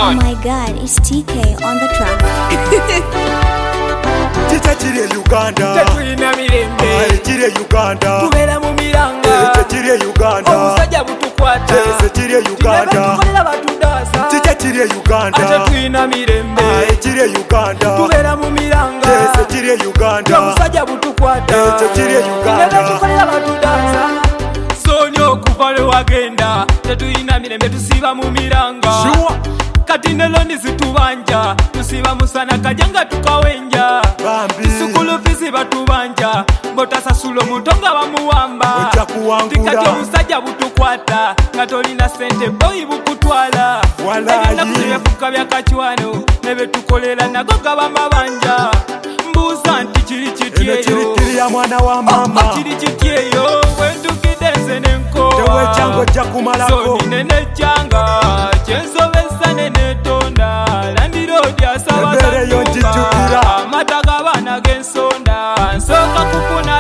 Oh on. my god, it's TK on the track. Chire Uganda, tetulina mirembe chire Uganda, tubeera mu miranga chire Uganda, omusajja butukwata chire Uganda, tukolera batudaasa chire Uganda, tetulina mirembe chire Uganda, tubeera mu miranga chire Uganda, omusajja butukwata chire Uganda, tukolera batudaasa sooni okuva lwe wagenda tetulina mirembe tusiiba mu miranga kati ne londi zitubanja tusiba musana kajanga tukawenja sukulu fizi batubanja botasasula omutonga bamuwamba tikati omusajja butukwata nga tolina sente boyi bukutwala ebinakuyefuka byakacwano nebetukolera nago gaba mabanja mbuuza nti kiri kityeyo kiri kityeyo wentukidde nze nenkowa sonine nejjanga kyensobesa nenetonda landirodi asabazanuka amata g'abaana g'ensonda nsooka kufuna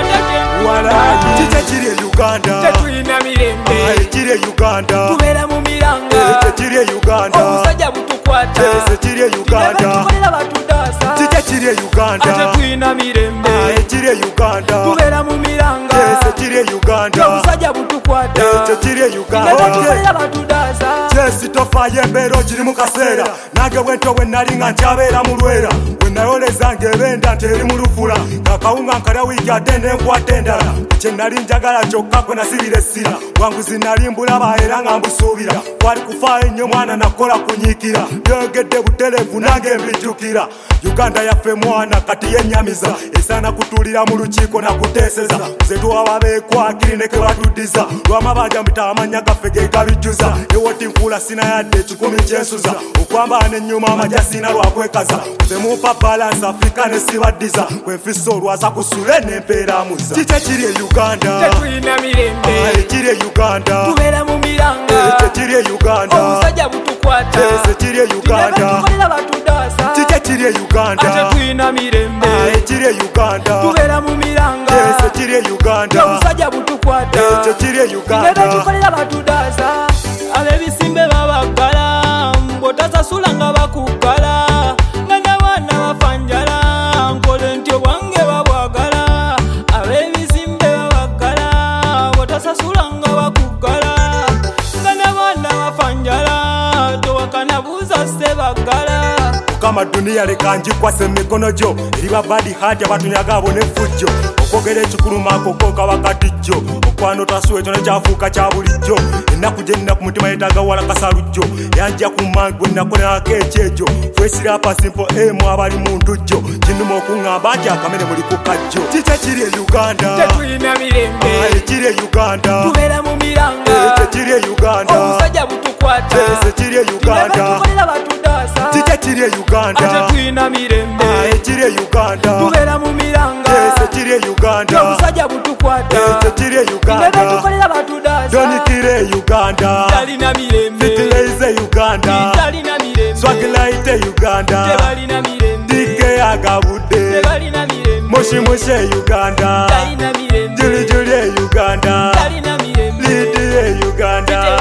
chire Uganda, tetulina mirembe chire Uganda, tubeera mu miranga chire Uganda, omusajja butukwata chire Uganda, tukolera batudaasa chire Uganda, tetulina mirembe chire Uganda, tubeera mu miranga chire Uganda, omusajja butukwata chire Uganda, tukolera batudaasa Jesi tofaye embeera ogiri mu kaseera nange bwento bwe nali nga nkyabeera mu lwera bwe nayoleza ng'ebenda nti eri mu lufula ng'akawunga nkalya wiiki ate nenkwata endala kye nali njagala kyokka kwe nasibira essira bwanguzi nali mbulaba era nga mbusuubira kwali kufaayo ennyo mwana nakola kunyiikira byogedde butereevu nange mbijjukira Uganda yaffe mwana kati yennyamiza esaana kutuulira mu lukiiko nakuteeseza nze tuwaba beekwakiri ne ke batuddiza lwamabanja mbita amanya gaffe ge gabijjuza ewoti nkuula sina yadde ekikumi kyensuza okwambala n'ennyuma amajja sina lwakwekaza nze mumpa balansi afirika ne sibaddiza kwenfissa olwaza kusule n'empeeramuza kiki ekiri e Uganda tetulina mirembe kiri e Uganda tubeera mu miranga kiri e Uganda omusajja butukwata kiri e Uganda tukolera batudaasa kiki ekiri e Uganda tetulina mirembe kiri e Uganda tubeera mu miranga kiri e Uganda omusajja butukwata kiri e Uganda tukolera batudaasa ab'ebisimbe babaggala bw'otasasula nga bakuggala nga n'abaana bafanjala nkole nti obwange babwagala ab'ebisimbe babaggala bw'otasasula nga bakuggala nga n'abaana bafanjala towakana buuza sebaggala kama dunia leka njikwase emikono gyo eri babadi hati abatunyaga abo n'effujjo okwogera ekikulumako koka wakati jjo okwana otasuwa ekyo nekyafuuka kya bulijjo ennaku gye nina ku mutima yeetaaga wala kasalujjo yanja ku mangu gwe nakolerako ekyekyo fwesira pasimpo emu abali mu ntujjo kinnuma okuŋŋamba nti akamere muli ku kajjo kiki ekiri e Uganda tetulina mirembe kiri e Uganda tubeera mu miranga kiri e Uganda omusajja butukwata kiri e Uganda tukolera batudaasa kiki ekiri e Uganda tetulina mirembe kiri e Uganda tubeera mu miranga kiri e Uganda omusajja butukwata kiri e Uganda tukolera batudaasa donikire e Uganda talina mirembe fitilaize Uganda talina mirembe swagilaite Uganda tebalina mirembe dike agabudde tebalina mirembe mushimushe e Uganda talina mirembe julijuli e Uganda talina mirembe lidi e Uganda